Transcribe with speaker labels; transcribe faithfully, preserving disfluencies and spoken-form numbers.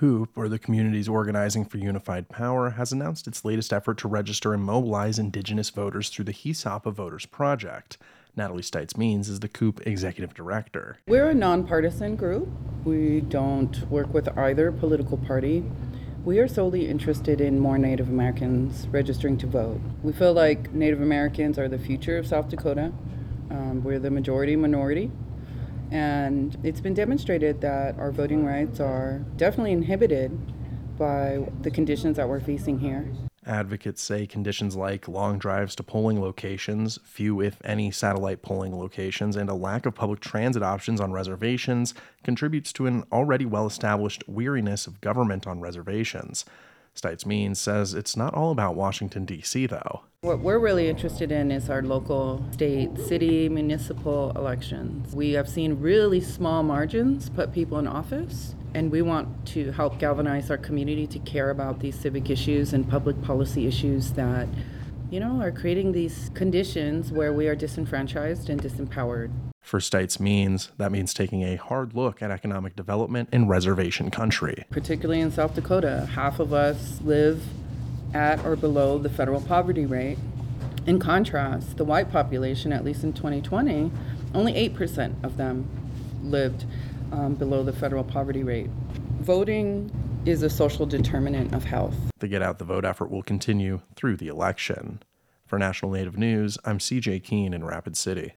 Speaker 1: COOP, or the Communities Organizing for Unified Power, has announced its latest effort to register and mobilize Indigenous voters through the HESAPA Voters Project. Natalie Stites-Means is the COOP executive director.
Speaker 2: We're a nonpartisan group. We don't work with either political party. We are solely interested in more Native Americans registering to vote. We feel like Native Americans are the future of South Dakota. Um, we're the majority minority. And it's been demonstrated that our voting rights are definitely inhibited by the conditions that we're facing here.
Speaker 1: Advocates say conditions like long drives to polling locations, few if any satellite polling locations, and a lack of public transit options on reservations contributes to an already well-established weariness of government on reservations. Stites-Means says it's not all about Washington, D C, though.
Speaker 2: What we're really interested in is our local, state, city, municipal elections. We have seen really small margins put people in office, and we want to help galvanize our community to care about these civic issues and public policy issues that, you know, are creating these conditions where we are disenfranchised and disempowered.
Speaker 1: For Stites-Means, that means taking a hard look at economic development in reservation country.
Speaker 2: Particularly in South Dakota, half of us live at or below the federal poverty rate. In contrast, the white population, at least in twenty twenty, only eight percent of them lived um, below the federal poverty rate. Voting is a social determinant of health.
Speaker 1: The Get Out the Vote effort will continue through the election. For National Native News, I'm C J Keene in Rapid City.